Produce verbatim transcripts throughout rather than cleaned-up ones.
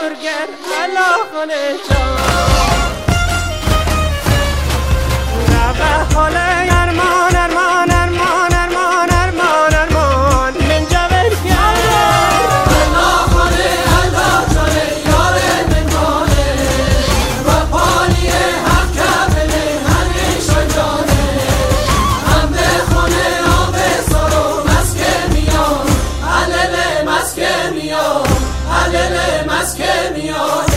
گرگر الله خانه جان ربه حال ارمان ارمان ارمان ارمان ارمان ارمان من جبر گرگر الله خانه الله جانه یار من مانه و پانی حق کبله همیشان جانه هم به خانه آب سارو مسکه میان علل مسکه میان علل مسکه میانه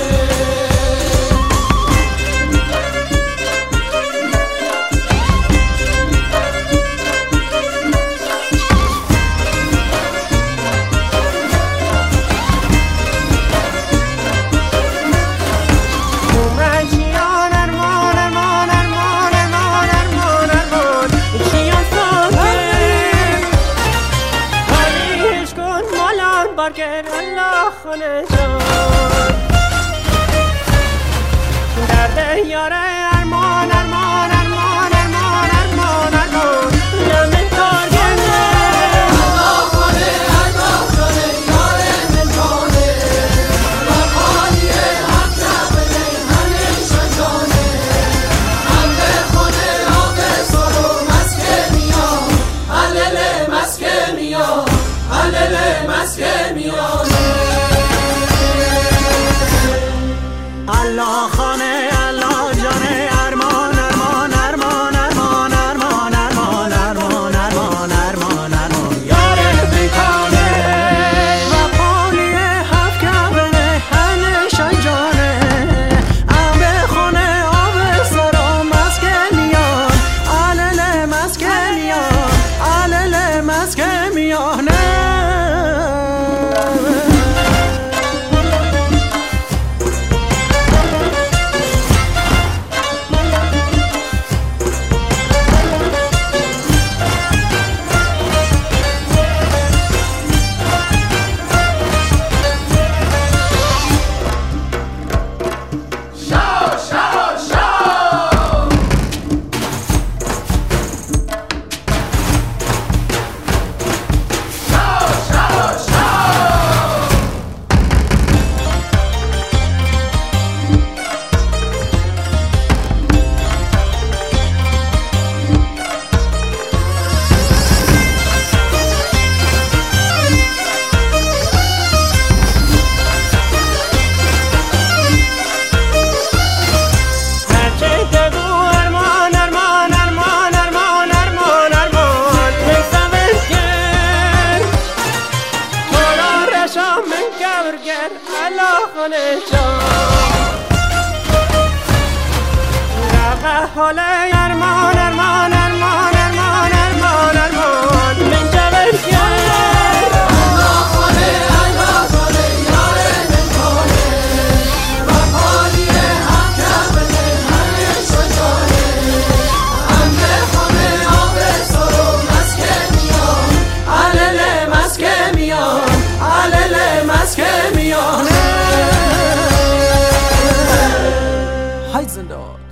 بارگر الله خانه جان درد یاره ارمان ارمان ارمان ارمان ارمان ارمان لمن کارگر الله خانه الله جانه یاره من جانه و پانی حق کبله همیشان جانه هم به خانه آب سارو مسکه میان علل مسکه میان علل مسکه میانه الله خانه الله جانه ارمان ارمان ارمان ارمان ارمان ارمان ارمان ارمان ارمان ارمان یاره میکنه و پانی هفت کبله همیشان جانه ام به خانه آب سارو مسکه میان علل مسکه میان علل مسکه میانه الله خانه جان ربه حال ارمان ارمان ارمان ارمان ارمان ارمان من جبر گرگر الله خانه الله جانه یاره من مانه و پانی حق کبله همیشان جانه هم به خانه آب سارو مسکه میان علل مسکه میان علل مسکه میانه های زنده